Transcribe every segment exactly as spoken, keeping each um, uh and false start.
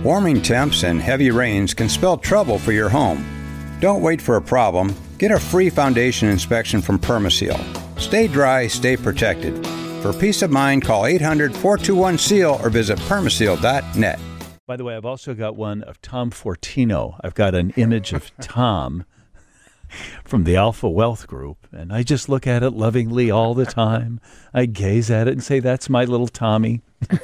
Warming temps and heavy rains can spell trouble for your home. Don't wait for a problem. Get a free foundation inspection from Permaseal. Stay dry, stay protected. For peace of mind, call eight hundred, four two one, S E A L or visit permaseal dot net. By the way, I've also got one of Tom Fortino. I've got an image of Tom from the Alpha Wealth Group, and I just look at it lovingly all the time. I gaze at it and say, that's my little Tommy.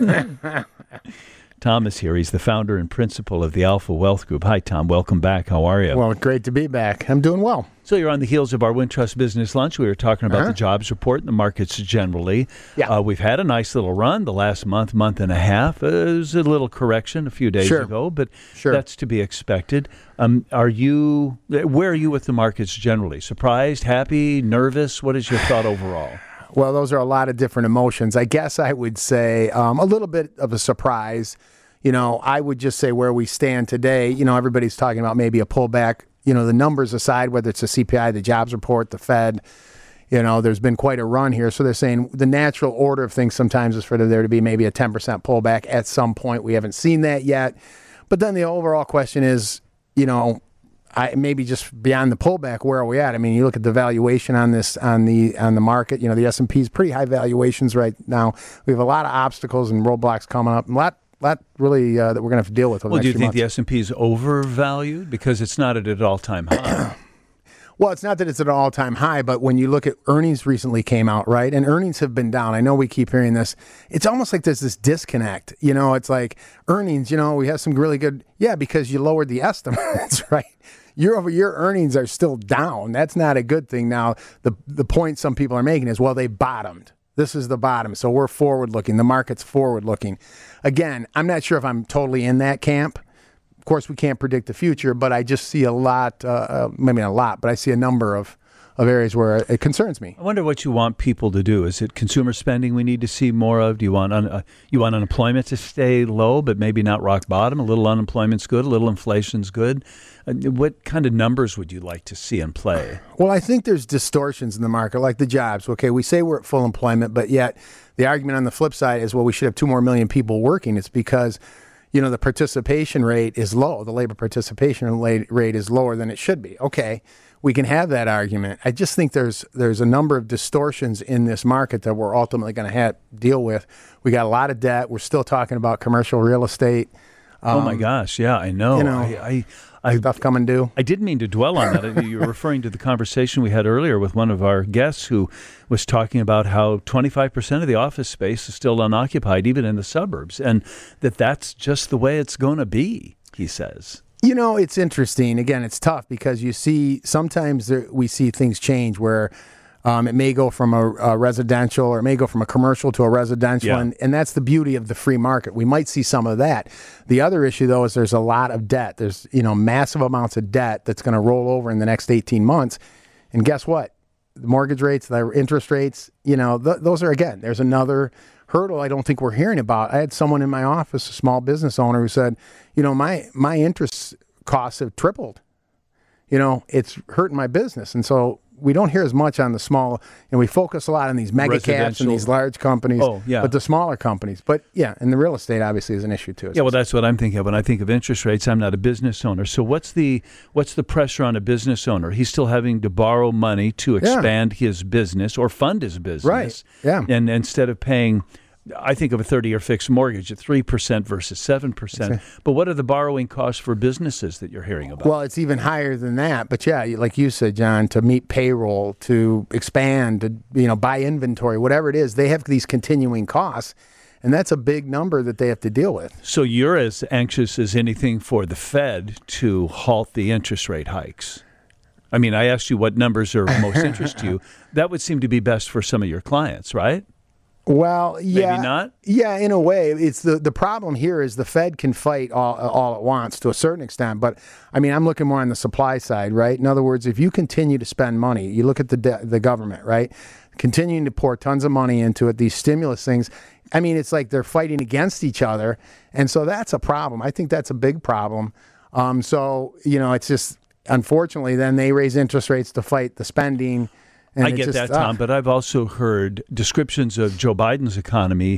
Tom is here. He's the founder and principal of the Alpha Wealth Group. Hi, Tom. Welcome back. How are you? Well, great to be back. I'm doing well. So you're on the heels of our Wintrust Business Lunch. We were talking about uh-huh. the jobs report and the markets generally. Yeah. Uh, we've had a nice little run the last month, month and a half. Uh, there's a little correction a few days sure. ago, but sure. that's to be expected. Um, are you? Where are you with the markets generally? Surprised, happy, nervous? What is your thought overall? Well, those are a lot of different emotions. I guess I would say um, a little bit of a surprise. You know, I would just say where we stand today, you know, everybody's talking about maybe a pullback. You know, the numbers aside, whether it's the C P I, the jobs report, the Fed, you know, there's been quite a run here. So they're saying the natural order of things sometimes is for there to be maybe a ten percent pullback at some point. We haven't seen that yet. But then the overall question is, you know, I, maybe just beyond the pullback, where are we at? I mean, you look at the valuation on this on the on the market. You know, the S and P is pretty high valuations right now. We have a lot of obstacles and roadblocks coming up, and a lot, lot really uh, that we're going to have to deal with. Over well, the do next you think months. the S and P is overvalued because it's not at an all-time high? Well, it's not that it's at an all-time high, but when you look at earnings recently came out, right? And earnings have been down. I know we keep hearing this. It's almost like there's this disconnect. You know, it's like earnings, you know, we have some really good, yeah, because you lowered the estimates, right? Year over year earnings are still down. That's not a good thing. Now, the the point some people are making is, well, they bottomed. This is the bottom. So we're forward-looking. The market's forward-looking. Again, I'm not sure if I'm totally in that camp. Of course, we can't predict the future, but I just see a lot, uh, uh, maybe not a lot, but I see a number of, of areas where it concerns me. I wonder what you want people to do. Is it consumer spending we need to see more of? Do you want un- uh, you want unemployment to stay low, but maybe not rock bottom? A little unemployment's good, a little inflation's good. Uh, what kind of numbers would you like to see in play? Well, I think there's distortions in the market, like the jobs. Okay, we say we're at full employment, but yet the argument on the flip side is, well, we should have two more million people working. It's because, you know, the participation rate is low. The labor participation rate is lower than it should be. Okay, we can have that argument. I just think there's there's a number of distortions in this market that we're ultimately going to have to deal with. We got a lot of debt. We're still talking about commercial real estate. Um, oh my gosh, yeah, I know. You know, I, I, I, stuff coming due. I didn't mean to dwell on that. You were referring to the conversation we had earlier with one of our guests who was talking about how twenty-five percent of the office space is still unoccupied, even in the suburbs, and that that's just the way it's going to be, he says. You know, it's interesting. Again, it's tough because you see sometimes there, we see things change where um, it may go from a, a residential or it may go from a commercial to a residential. Yeah. And, and that's the beauty of the free market. We might see some of that. The other issue, though, is there's a lot of debt. There's, you know, massive amounts of debt that's going to roll over in the next eighteen months. And guess what? The mortgage rates, the interest rates, you know, th- those are, again, there's another hurdle I don't think we're hearing about. I had someone in my office, a small business owner, who said, you know, my my interest costs have tripled. You know, it's hurting my business. And so we don't hear as much on the small, and we focus a lot on these mega caps and these large companies, oh, yeah. but the smaller companies. But yeah, and the real estate obviously is an issue too. Yeah, well, that's what I'm thinking of when I think of interest rates. I'm not a business owner. So what's the what's the pressure on a business owner? He's still having to borrow money to expand yeah. his business or fund his business. Right, yeah. And instead of paying, I think of a thirty-year fixed mortgage at three percent versus seven percent. But what are the borrowing costs for businesses that you're hearing about? Well, it's even higher than that. But yeah, like you said, John, to meet payroll, to expand, to you know, buy inventory, whatever it is, they have these continuing costs. And that's a big number that they have to deal with. So you're as anxious as anything for the Fed to halt the interest rate hikes. I mean, I asked you what numbers are of most interest to you. That would seem to be best for some of your clients, right? Well, yeah. Maybe not? Yeah, in a way. It's the, the problem here is the Fed can fight all, all at once to a certain extent. But, I mean, I'm looking more on the supply side, right? In other words, if you continue to spend money, you look at the de- the government, right? Continuing to pour tons of money into it, these stimulus things, I mean, it's like they're fighting against each other. And so that's a problem. I think that's a big problem. Um, so, you know, it's just, unfortunately, then they raise interest rates to fight the spending. And I get just, that, Tom, uh, but I've also heard descriptions of Joe Biden's economy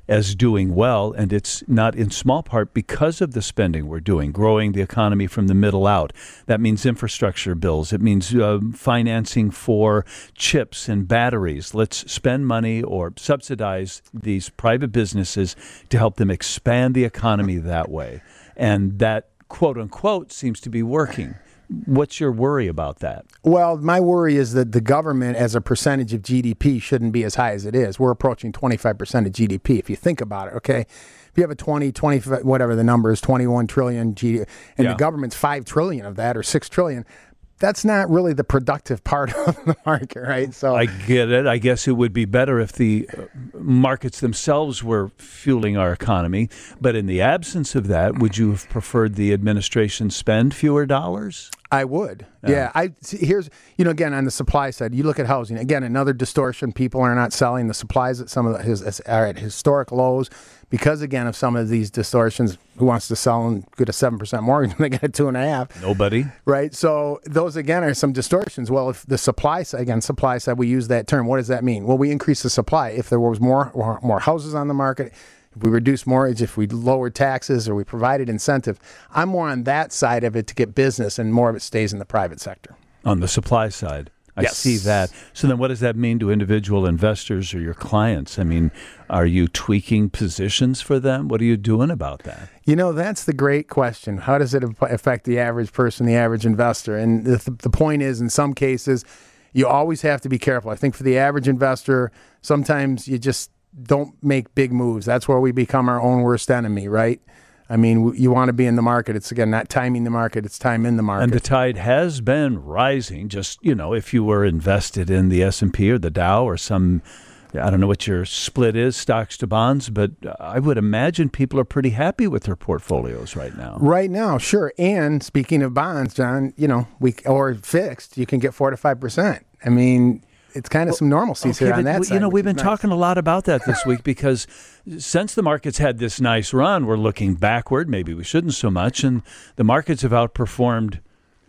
as doing well, and it's not in small part because of the spending we're doing, growing the economy from the middle out. That means infrastructure bills. It means uh, financing for chips and batteries. Let's spend money or subsidize these private businesses to help them expand the economy that way. And that, quote unquote, seems to be working. What's your worry about that? Well, my worry is that the government as a percentage of G D P shouldn't be as high as it is. We're approaching twenty-five percent of G D P if you think about it, okay? If you have a twenty, twenty, whatever the number is, twenty-one trillion G D P, and yeah. the government's five trillion of that or six trillion, that's not really the productive part of the market, right? So I get it. I guess it would be better if the markets themselves were fueling our economy. But in the absence of that, would you have preferred the administration spend fewer dollars? I would. Yeah. yeah. I here's, you know, again, on the supply side, you look at housing. Again, another distortion. People are not selling. The supplies at some of the, his, are at historic lows because, again, of some of these distortions. Who wants to sell and get a seven percent mortgage when they get a two and a half? Nobody. Right. So those, again, are some distortions. Well, if the supply side, again, supply side, we use that term. What does that mean? Well, we increase the supply. If there was more, more, more houses on the market, if we reduce mortgage, if we lowered taxes or we provided incentive, I'm more on that side of it to get business, and more of it stays in the private sector. On the supply side. I yes. see that. So then what does that mean to individual investors or your clients? I mean, are you tweaking positions for them? What are you doing about that? You know, that's the great question. How does it affect the average person, the average investor? And the, the point is, in some cases, you always have to be careful. I think for the average investor, sometimes you just don't make big moves. That's where we become our own worst enemy, right? I mean, you want to be in the market. It's, again, not timing the market. It's time in the market. And the tide has been rising. Just, you know, if you were invested in the S and P or the Dow or some, I don't know what your split is, stocks to bonds, but I would imagine people are pretty happy with their portfolios right now. Right now, sure. And speaking of bonds, John, you know, we or fixed, you can get four to five percent. I mean, it's kind of some normalcy okay, here on that you side. You know, we've been nice. talking a lot about that this week because since the markets had this nice run, we're looking backward. Maybe we shouldn't so much. And the markets have outperformed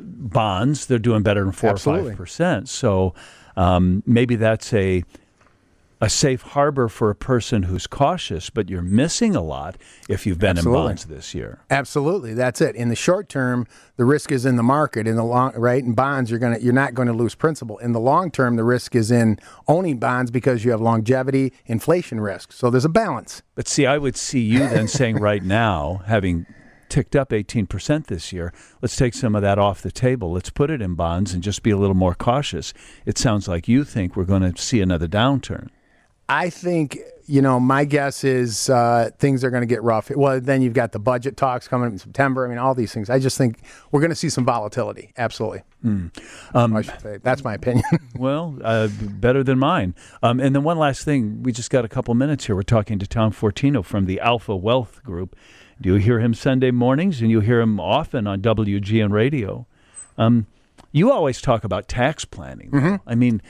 bonds. They're doing better than four Absolutely. or five percent. So um, maybe that's a a safe harbor for a person who's cautious, but you're missing a lot if you've been Absolutely. in bonds this year. Absolutely, that's it. In the short term, the risk is in the market. In the long, right, in bonds, you're gonna you're not going to lose principal. In the long term, the risk is in owning bonds because you have longevity, inflation risk. So there's a balance. But see, I would see you then saying right now, having ticked up eighteen percent this year, let's take some of that off the table. Let's put it in bonds and just be a little more cautious. It sounds like you think we're going to see another downturn. I think, you know, my guess is uh, things are going to get rough. Well, then you've got the budget talks coming up in September. I mean, all these things. I just think we're going to see some volatility. Absolutely. Mm. Um, I should say. That's my opinion. Well, uh, better than mine. Um, and then one last thing. We just got a couple minutes here. We're talking to Tom Fortino from the Alpha Wealth Group. Do you hear him Sunday mornings? And you hear him often on W G N Radio. Um You always talk about tax planning. Mm-hmm. I mean,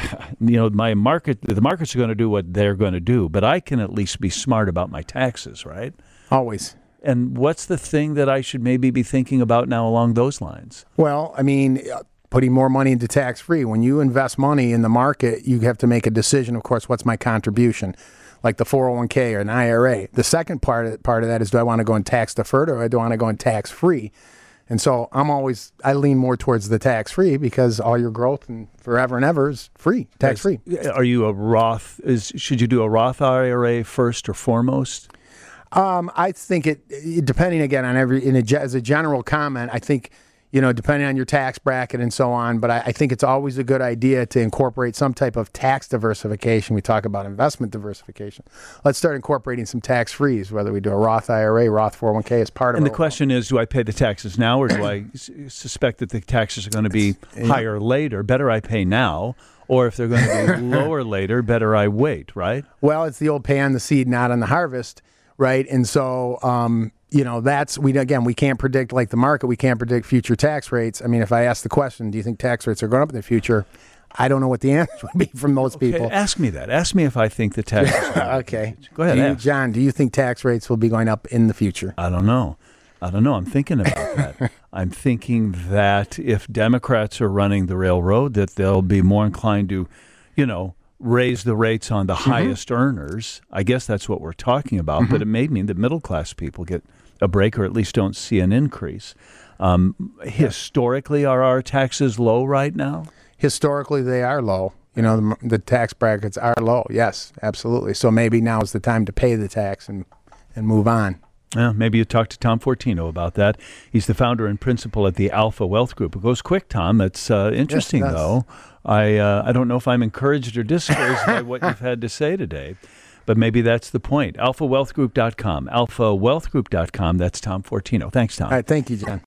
you know, my market, the markets are going to do what they're going to do, but I can at least be smart about my taxes, right? Always. And what's the thing that I should maybe be thinking about now along those lines? Well, I mean, putting more money into tax-free. When you invest money in the market, you have to make a decision, of course, what's my contribution? Like the four oh one k or an I R A. The second part of, part of that is, do I want to go in tax-deferred or do I want to go in tax-free? And so I'm always, I lean more towards the tax-free because all your growth and forever and ever is free, tax-free. Are you a Roth, is should you do a Roth I R A first or foremost? Um, I think it, depending again on every, in a, as a general comment, I think, you know, depending on your tax bracket and so on, but I, I think it's always a good idea to incorporate some type of tax diversification. We talk about investment diversification. Let's start incorporating some tax-frees, whether we do a Roth I R A, Roth four oh one k as part of it. And the question is, do I pay the taxes now or do I s- suspect that the taxes are going to be yeah. higher later? Better I pay now. Or if they're going to be lower later, better I wait, right? Well, it's the old pay on the seed, not on the harvest, right? And so, um, you know, that's, we again, we can't predict, like the market, we can't predict future tax rates. I mean, if I ask the question, do you think tax rates are going up in the future? I don't know what the answer would be from most okay, people. Ask me that. Ask me if I think the tax rates Okay. Go ahead, do you, ask. John, do you think tax rates will be going up in the future? I don't know. I don't know. I'm thinking about that. I'm thinking that if Democrats are running the railroad, that they'll be more inclined to, you know, raise the rates on the mm-hmm. highest earners. I guess that's what we're talking about, mm-hmm. but it may mean that middle-class people get a break or at least don't see an increase. Um, yeah. Historically, are our taxes low right now? Historically, they are low. You know, the, the tax brackets are low. Yes, absolutely. So maybe now is the time to pay the tax and, and move on. Yeah, maybe you talk to Tom Fortino about that. He's the founder and principal at the Alpha Wealth Group. It goes quick, Tom. It's uh, interesting, yes, it though. I uh, I don't know if I'm encouraged or discouraged by what you've had to say today, but maybe that's the point. alpha wealth group dot com, alpha wealth group dot com. That's Tom Fortino. Thanks, Tom. All right, thank you, John.